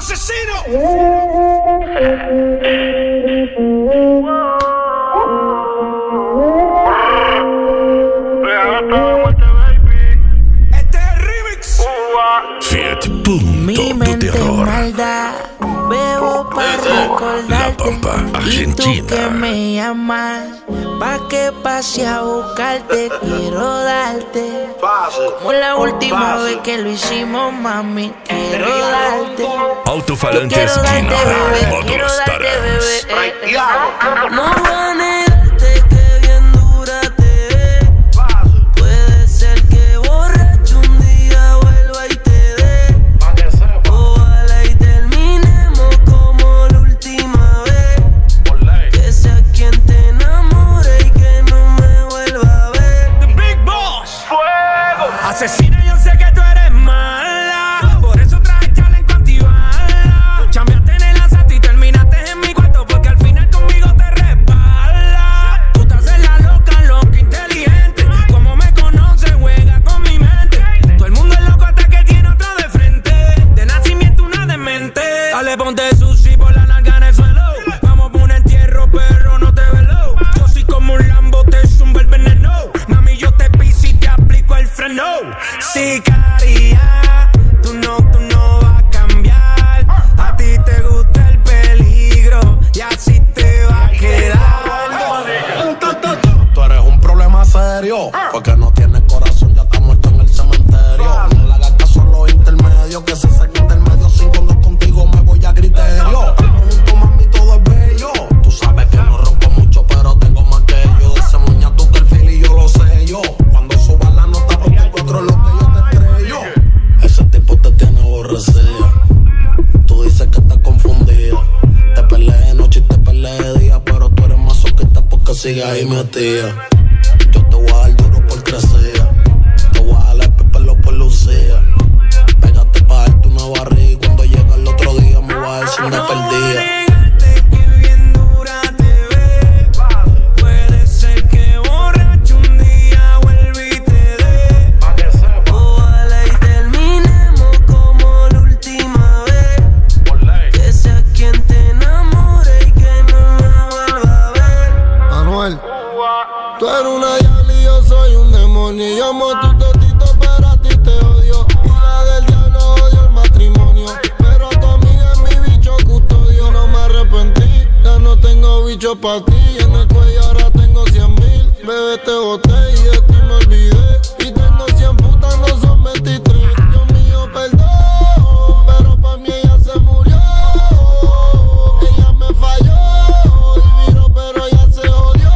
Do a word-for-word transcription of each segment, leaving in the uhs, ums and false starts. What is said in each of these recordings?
Mi mente maldad, bebo para recordarte. Y tú que me llamas, pa' que pase a buscarte. Quiero darte, como la última vez que lo hicimos, mami. Quiero darte, Alto-falantes Gina, quiero darte, bebé. No voy a negarte que bien dura te ve. Puede ser que borracho un día vuelva y te dé. Ojalá y terminemos como la última vez. Que sea quien te enamore y que no me vuelva a ver. The Big Boss, fuego. Asesina, yo sé que tú eres mala, por eso traje chaleco antibala. Chambeaste en el asalto y terminaste en mi cuarto, porque al final conmigo te resbala. Tú estás en la loca, loca, inteligente. Como me conoces, juega con mi mente. Todo el mundo es loco hasta que tiene otro de frente. De nacimiento una demente. Dale, ponte sushi por la nalga en el suelo. Vamos por un entierro, perro, no te velo. Yo soy como un Lambo, te zumba el veneno. Mami, yo te piso y te aplico el freno. Sicaria, tú no, tú no vas a cambiar. A ti te gusta el peligro y así te va a quedar. Tú eres un problema serio, porque no tienes corazón, ya está muerto en el cementerio. No le hagas caso a los intermedios, que se saquen del medio. Sin cuando contigo me voy a criterio. Junto, mami, todo es bello. Tú sabes que no rompo mucho, pero tengo más que yo. De ese muña tú que el fil y yo lo sé yo. Cuando subas la nota por tu cuatro, lo que yo te estrello. Ese tipo te tiene aborrecida. Tú dices que estás confundida. Te peleé de noche y te peleé de día, pero tú eres masoquista porque sigues ahí metida. Yo te voy a dar duro por crecer. Te voy a jalar pelo por lucía. Pégate pa' darte una barriga y cuando llega el otro día me voy a decir una perdida. Que bien dura te ve. Puede ser que borracho un día vuelva y te dé. Ojalá y terminemos como la última vez. Que sea quien te enamore y que no me vuelva a ver. Manuel, tú eres una diabla y yo soy un demonio. Yo amo tu totito, pero a ti te odio. Hija del diablo, odio el matrimonio. Pero tu amiga es mi bicho custodio. No me arrepentí, ya no tengo bicho pa' ti. En el cuello ahora tengo cien mil. Bebé, te boté y de ti me olvidé. Y tengo cien putas, no son veintitrés. Dios mío, perdón, pero pa' mí ella se murió. Ella me falló y vino, pero ella se odió.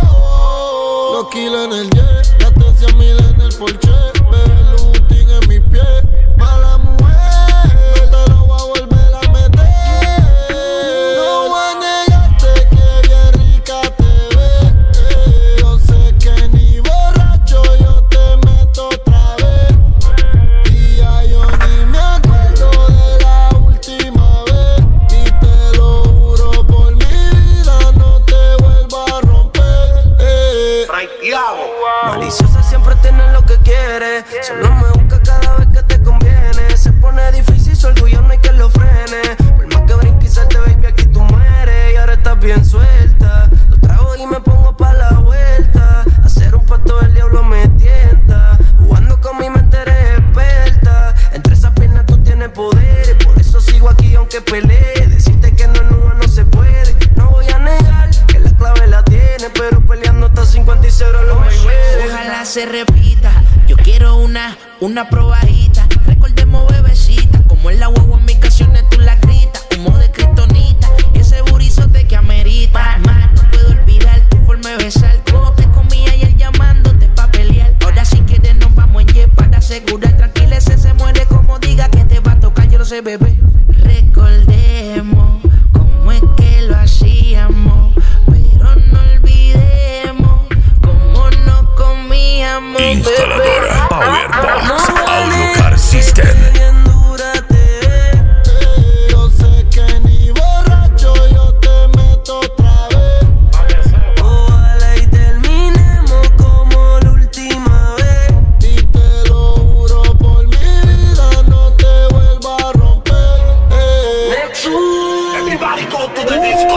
Los kilos en el jet, gasté cien mil en el Porsche. Bebé, Lutin en mi pie. Mala mujer, te lo voy a volver a meter. No voy a negarte que bien rica te ves. Yo sé que ni borracho yo te meto otra vez. Y ya yo ni me acuerdo de la última vez. Y te lo juro por mi vida, no te vuelvo a romper. eh. Maliciosa siempre tiene lo que quiere. Solo me busca cada vez que te conviene. Se pone difícil, su orgullo no hay que lo frene. Por más que brinque y salte, baby, aquí tú mueres. Y ahora estás bien suelta. Lo trago y me pongo pa' la vuelta. Hacer un pacto del diablo me tienta. Jugando con mi mente eres experta. Entre esas piernas tú tienes poder. Por eso sigo aquí aunque pelee. Decirte que no es nube no se puede. No voy a negar que la clave la tiene, pero peleando hasta cincuenta y cero lo me Ojalá se repita. Yo quiero una, una probadita. Recordemos, bebecita, como en la guagua en mis canciones tú la gritas. Humo de kriptonita y ese burizote que amerita. Más no puedo olvidar tu forma de besar. Como te comía y él llamándote pa' pelear. Ahora si quieres nos vamos en jet para asegurar. Tranquila, ese se muere como diga que te va a tocar. Yo lo sé, bebé. Recordemos cómo es que lo hacíamos, pero no olvidemos cómo nos comíamos. Instaladora Powerbox Audio Car System. bien dura te ve. Yo sé que ni borracho yo te meto otra vez. Ojalá y terminemos como la última vez. Y te lo juro por mi vida, no te vuelvo a romper. eh.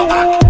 Wow.